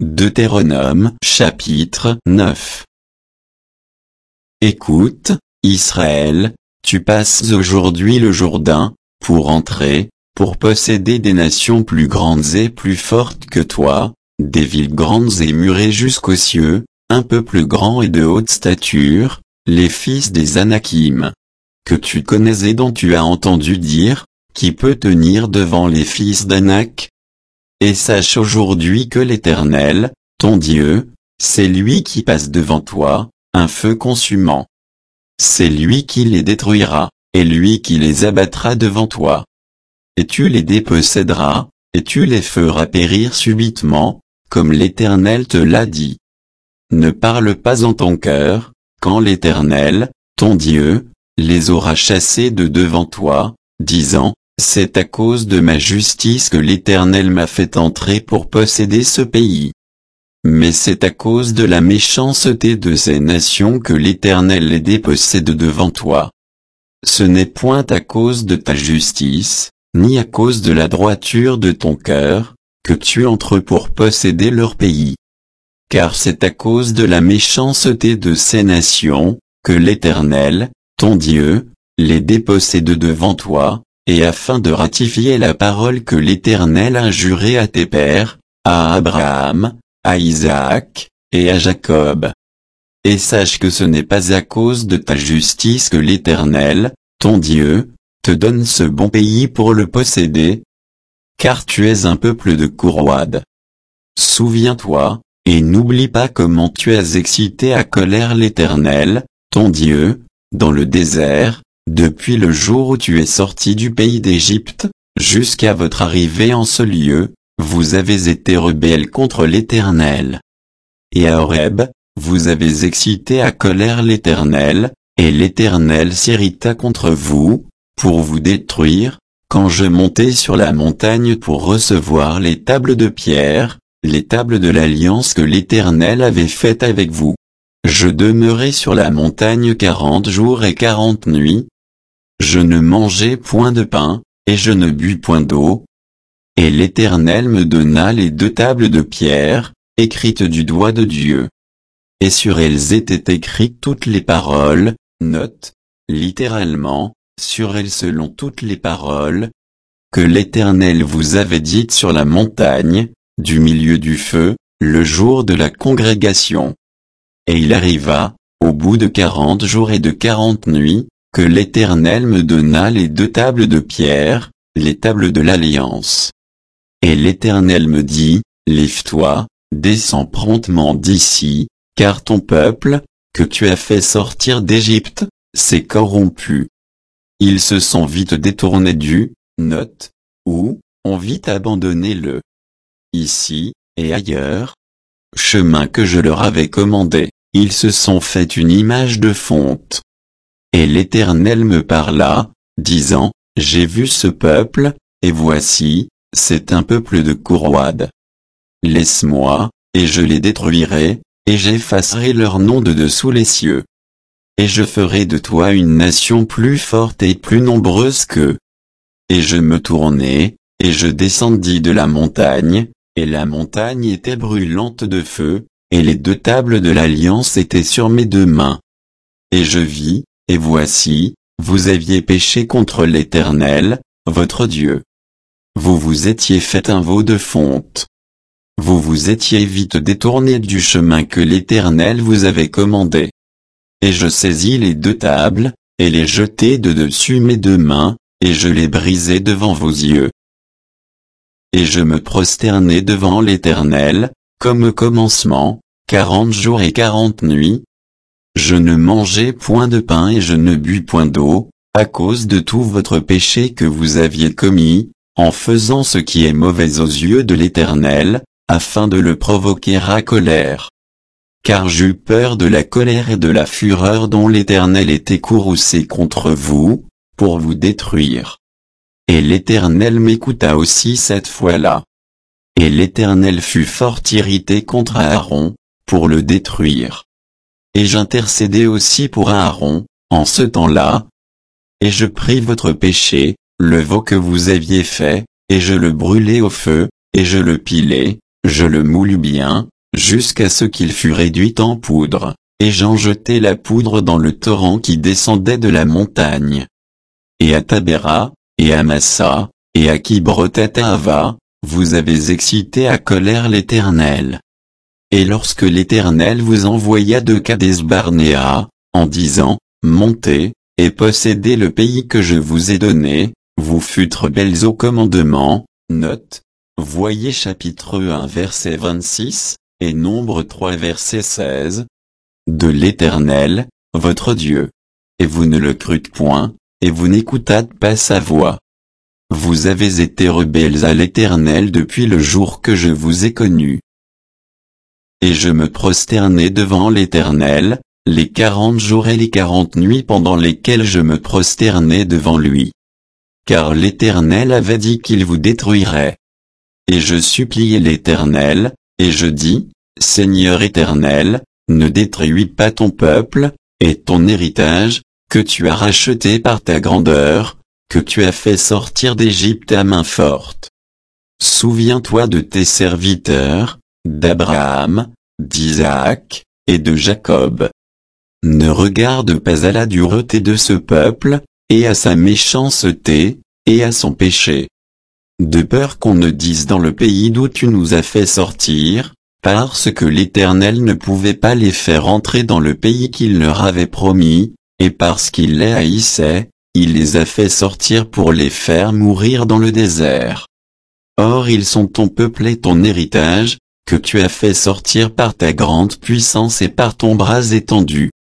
Deutéronome chapitre 9. Écoute, Israël, tu passes aujourd'hui le Jourdain, pour entrer, pour posséder des nations plus grandes et plus fortes que toi, des villes grandes et murées jusqu'aux cieux, un peuple grand et de haute stature, les fils des Anakim. Que tu connais et dont tu as entendu dire, qui peut tenir devant les fils d'Anak? Et sache aujourd'hui que l'Éternel, ton Dieu, c'est lui qui passe devant toi, un feu consumant. C'est lui qui les détruira, et lui qui les abattra devant toi. Et tu les déposséderas, et tu les feras périr subitement, comme l'Éternel te l'a dit. Ne parle pas en ton cœur, quand l'Éternel, ton Dieu, les aura chassés de devant toi, disant, c'est à cause de ma justice que l'Éternel m'a fait entrer pour posséder ce pays. Mais c'est à cause de la méchanceté de ces nations que l'Éternel les dépossède devant toi. Ce n'est point à cause de ta justice, ni à cause de la droiture de ton cœur, que tu entres pour posséder leur pays. Car c'est à cause de la méchanceté de ces nations, que l'Éternel, ton Dieu, les dépossède devant toi, et afin de ratifier la parole que l'Éternel a jurée à tes pères, à Abraham, à Isaac, et à Jacob. Et sache que ce n'est pas à cause de ta justice que l'Éternel, ton Dieu, te donne ce bon pays pour le posséder, car tu es un peuple de courroides. Souviens-toi, et n'oublie pas comment tu as excité à colère l'Éternel, ton Dieu, dans le désert, depuis le jour où tu es sorti du pays d'Égypte, jusqu'à votre arrivée en ce lieu, vous avez été rebelles contre l'Éternel. Et à Horeb, vous avez excité à colère l'Éternel, et l'Éternel s'irrita contre vous, pour vous détruire, quand je montais sur la montagne pour recevoir les tables de pierre, les tables de l'alliance que l'Éternel avait faite avec vous. Je demeurai sur la montagne 40 jours et 40 nuits. Je ne mangeai point de pain, et je ne bus point d'eau. Et l'Éternel me donna les 2 tables de pierre, écrites du doigt de Dieu. Et sur elles étaient écrites toutes les paroles, note, littéralement, sur elles selon toutes les paroles, que l'Éternel vous avait dites sur la montagne, du milieu du feu, le jour de la congrégation. Et il arriva, au bout de 40 jours et de 40 nuits, que l'Éternel me donna les 2 tables de pierre, les tables de l'alliance. Et l'Éternel me dit, lève-toi, descends promptement d'ici, car ton peuple, que tu as fait sortir d'Égypte, s'est corrompu. Ils se sont vite détournés du, note, ou, ont vite abandonné le, ici, et ailleurs, chemin que je leur avais commandé, ils se sont fait une image de fonte. Et l'Éternel me parla, disant, j'ai vu ce peuple, et voici, c'est un peuple de courroides. Laisse-moi, et je les détruirai, et j'effacerai leur nom de dessous les cieux. Et je ferai de toi une nation plus forte et plus nombreuse qu'eux. Et je me tournai, et je descendis de la montagne, et la montagne était brûlante de feu, et les 2 tables de l'alliance étaient sur mes 2 mains. Et je vis, et voici, vous aviez péché contre l'Éternel, votre Dieu. Vous vous étiez fait un veau de fonte. Vous vous étiez vite détourné du chemin que l'Éternel vous avait commandé. Et je saisis les 2 tables, et les jetai de dessus mes 2 mains, et je les brisai devant vos yeux. Et je me prosternai devant l'Éternel, comme au commencement, 40 jours et 40 nuits. Je ne mangeai point de pain et je ne bus point d'eau, à cause de tout votre péché que vous aviez commis, en faisant ce qui est mauvais aux yeux de l'Éternel, afin de le provoquer à colère. Car j'eus peur de la colère et de la fureur dont l'Éternel était courroucé contre vous, pour vous détruire. Et l'Éternel m'écouta aussi cette fois-là. Et l'Éternel fut fort irrité contre Aaron, pour le détruire. Et j'intercédai aussi pour Aaron, en ce temps-là. Et je pris votre péché, le veau que vous aviez fait, et je le brûlai au feu, et je le pilai, je le moulus bien, jusqu'à ce qu'il fût réduit en poudre, et j'en jetai la poudre dans le torrent qui descendait de la montagne. Et à Tabéra, et à Massa, et à Kibrot-Hattaava, vous avez excité à colère l'Éternel. Et lorsque l'Éternel vous envoya de Kadès-Barnéa, en disant, montez, et possédez le pays que je vous ai donné, vous fûtes rebelles au commandement. Note. Voyez chapitre 1 verset 26, et Nombre 3 verset 16. De l'Éternel, votre Dieu. Et vous ne le crûtes point, et vous n'écoutâtes pas sa voix. Vous avez été rebelles à l'Éternel depuis le jour que je vous ai connu. Et je me prosternai devant l'Éternel, les 40 jours et les 40 nuits pendant lesquels je me prosternai devant lui. Car l'Éternel avait dit qu'il vous détruirait. Et je suppliai l'Éternel, et je dis, Seigneur Éternel, ne détruis pas ton peuple, et ton héritage, que tu as racheté par ta grandeur, que tu as fait sortir d'Égypte à main forte. Souviens-toi de tes serviteurs, d'Abraham, d'Isaac, et de Jacob. Ne regarde pas à la dureté de ce peuple, et à sa méchanceté, et à son péché. De peur qu'on ne dise dans le pays d'où tu nous as fait sortir, parce que l'Éternel ne pouvait pas les faire entrer dans le pays qu'il leur avait promis, et parce qu'il les haïssait, il les a fait sortir pour les faire mourir dans le désert. Or ils sont ton peuple et ton héritage, que tu as fait sortir par ta grande puissance et par ton bras étendu.